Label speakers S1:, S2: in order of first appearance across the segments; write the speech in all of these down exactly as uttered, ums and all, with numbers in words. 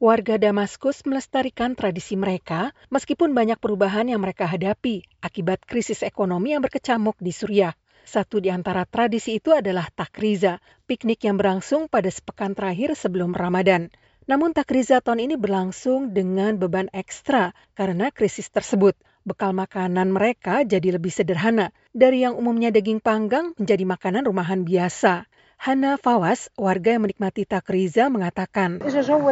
S1: Warga Damaskus melestarikan tradisi mereka meskipun banyak perubahan yang mereka hadapi akibat krisis ekonomi yang berkecamuk di Suriah. Satu di antara tradisi itu adalah takriza, piknik yang berlangsung pada sepekan terakhir sebelum Ramadan. Namun takriza tahun ini berlangsung dengan beban ekstra karena krisis tersebut. Bekal makanan mereka jadi lebih sederhana, dari yang umumnya daging panggang menjadi makanan rumahan biasa. Hana Fawas, warga yang menikmati takriza, mengatakan,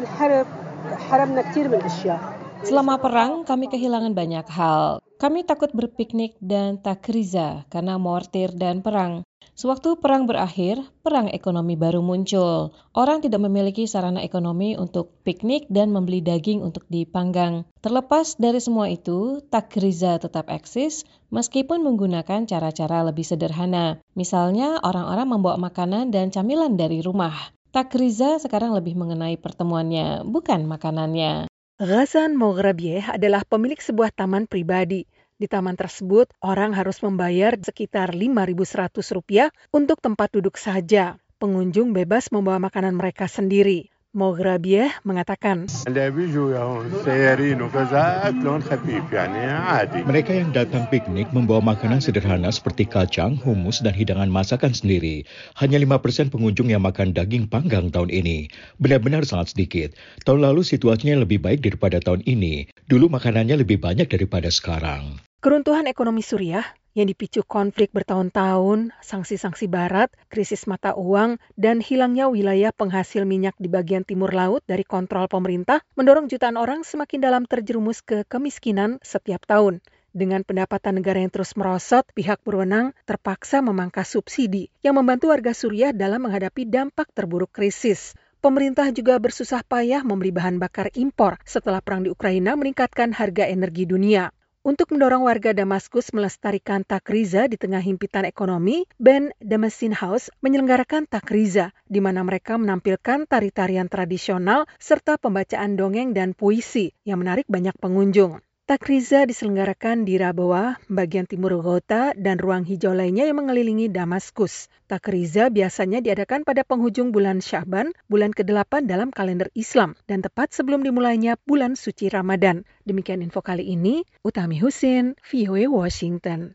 S2: selama perang, kami kehilangan banyak hal. Kami takut berpiknik dan takriza karena mortir dan perang. Sewaktu perang berakhir, perang ekonomi baru muncul. Orang tidak memiliki sarana ekonomi untuk piknik dan membeli daging untuk dipanggang. Terlepas dari semua itu, takriza tetap eksis meskipun menggunakan cara-cara lebih sederhana. Misalnya, orang-orang membawa makanan dan camilan dari rumah. Takriza sekarang lebih mengenai pertemuannya, bukan makanannya.
S1: Ghazan Moghrabieh adalah pemilik sebuah taman pribadi. Di taman tersebut, orang harus membayar sekitar lima ribu seratus rupiah untuk tempat duduk saja. Pengunjung bebas membawa makanan mereka sendiri. Moghrabieh mengatakan,
S3: mereka yang datang piknik membawa makanan sederhana seperti kacang, humus, dan hidangan masakan sendiri. Hanya lima persen pengunjung yang makan daging panggang tahun ini. Benar-benar sangat sedikit. Tahun lalu situasinya lebih baik daripada tahun ini. Dulu makanannya lebih banyak daripada sekarang.
S1: Keruntuhan ekonomi Suriah yang dipicu konflik bertahun-tahun, sanksi-sanksi barat, krisis mata uang, dan hilangnya wilayah penghasil minyak di bagian timur laut dari kontrol pemerintah mendorong jutaan orang semakin dalam terjerumus ke kemiskinan setiap tahun. Dengan pendapatan negara yang terus merosot, pihak berwenang terpaksa memangkas subsidi yang membantu warga Suriah dalam menghadapi dampak terburuk krisis. Pemerintah juga bersusah payah membeli bahan bakar impor setelah perang di Ukraina meningkatkan harga energi dunia. Untuk mendorong warga Damaskus melestarikan takriza di tengah himpitan ekonomi, band The Machine House menyelenggarakan takriza, di mana mereka menampilkan tari-tarian tradisional serta pembacaan dongeng dan puisi yang menarik banyak pengunjung. Takriza diselenggarakan di Rabawa, bagian timur Ghouta, dan ruang hijau lainnya yang mengelilingi Damaskus. Takriza biasanya diadakan pada penghujung bulan Sya'ban, bulan kedelapan dalam kalender Islam, dan tepat sebelum dimulainya bulan suci Ramadan. Demikian info kali ini, Utami Husin, V O A Washington.